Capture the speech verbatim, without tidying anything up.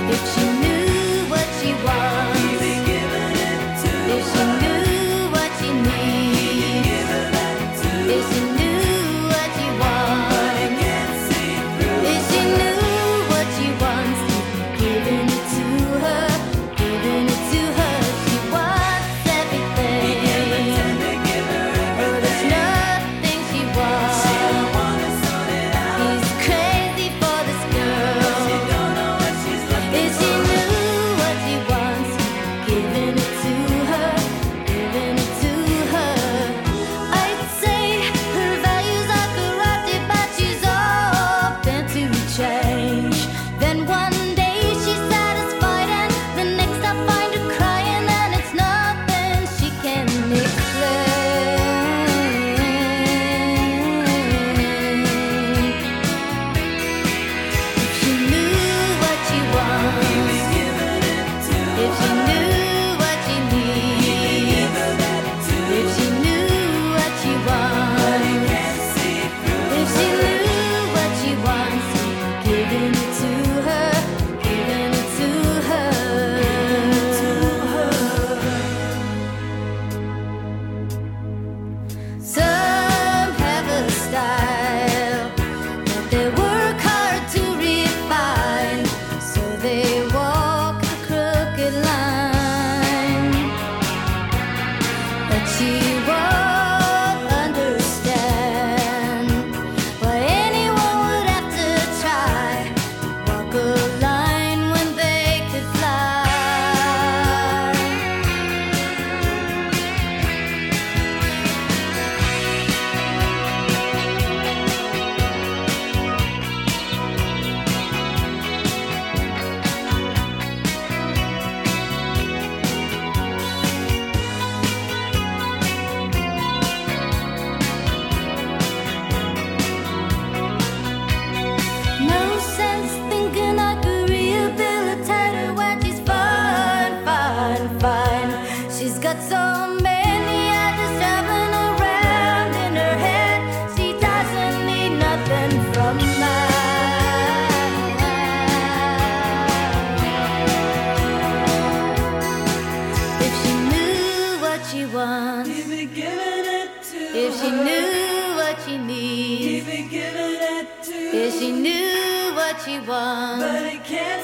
If she knew what she wants, if she knew what she needs, if she knew what she wants, if she knew what she wants, giving it to her, giving it to her. She wants everything, but there's nothing she wants. He's crazy for this girl. If she knew what she wants, giving it to her, giving it to her. I'd say her values are corrupted, but she's open to change. Then one day she's satisfied, and the next I find her crying, and it's nothing she can explain. If she knew what she wants, if she knew what she needs, if she knew what she wants, if she knew what she wants, giving it to her, giving it to her. Some have a style that they work hard to refine, so they walk a crooked line. But she won't understand why anyone would have to try walk a line when they could fly. No sense thinking I could rehabilitate her when she's fine, fine, fine. She's got so many ideas traveling around in her head. She doesn't need nothing from mine. If she knew what she wants, if she knew what she needs, if she knew what she wants,